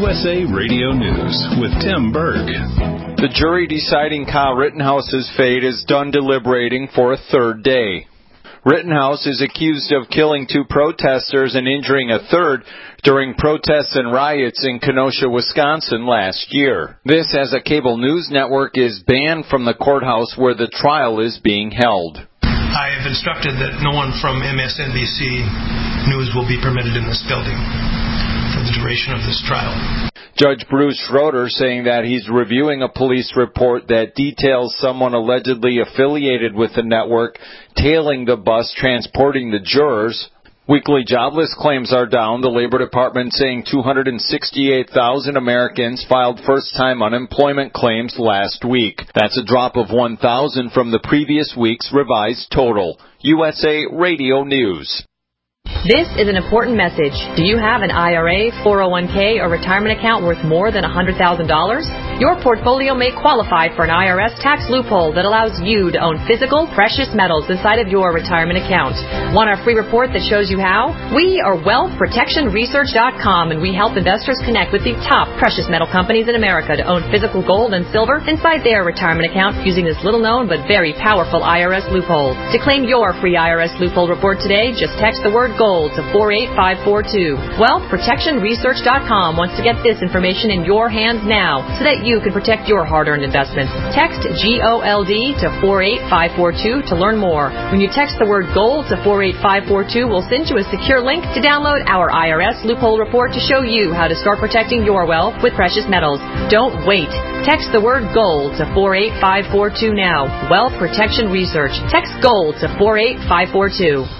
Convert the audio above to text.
USA Radio News with Tim Berg. The jury deciding Kyle Rittenhouse's fate is done deliberating for a third day. Rittenhouse is accused of killing 2 protesters and injuring a third during protests and riots in Kenosha, Wisconsin last year. This as a cable news network is banned from the courthouse where the trial is being held. I have instructed that no one from MSNBC News will be permitted in this building for the duration of this trial. Judge Bruce Schroeder saying that he's reviewing a police report that details someone allegedly affiliated with the network tailing the bus transporting the jurors. Weekly jobless claims are down, the Labor Department saying 268,000 Americans filed first-time unemployment claims last week. That's a drop of 1,000 from the previous week's revised total. USA Radio News. This is an important message. Do you have an IRA, 401k, or retirement account worth more than $100,000? Your portfolio may qualify for an IRS tax loophole that allows you to own physical, precious metals inside of your retirement account. Want our free report that shows you how? We are WealthProtectionResearch.com, and we help investors connect with the top precious metal companies in America to own physical gold and silver inside their retirement account using this little-known but very powerful IRS loophole. To claim your free IRS loophole report today, just text the word GOLD to 48542. WealthProtectionResearch.com wants to get this information in your hands now so that you can protect your hard-earned investments. Text GOLD to 48542 to learn more. When you text the word GOLD to 48542, we'll send you a secure link to download our IRS loophole report to show you how to start protecting your wealth with precious metals. Don't wait. Text the word GOLD to 48542 now. Wealth Protection Research. Text GOLD to 48542.